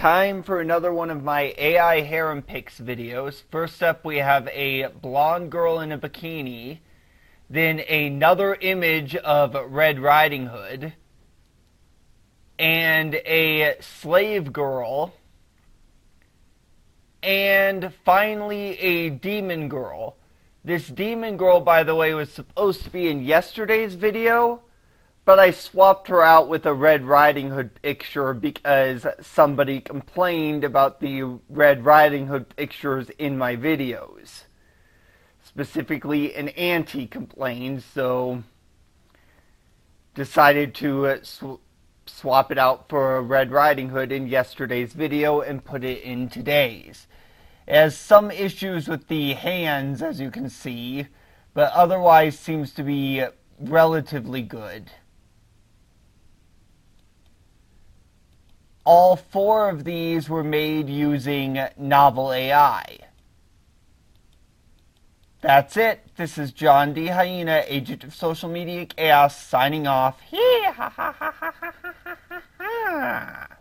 time for another one of my AI harem pics videos. First up, we have a blonde girl in a bikini, then another image of Red Riding Hood, and a slave girl, and finally a demon girl. This demon girl, by the way, was supposed to be in yesterday's video, but I swapped her out with a Red Riding Hood picture because somebody complained about the Red Riding Hood pictures in my videos. Specifically, an auntie complained, so decided to swap it out for a Red Riding Hood in yesterday's video and put it in today's. It has some issues with the hands, as you can see, but otherwise seems to be relatively good. All four of these were made using Novel AI. That's it. This is John D. Hyena, agent of social media chaos, signing off.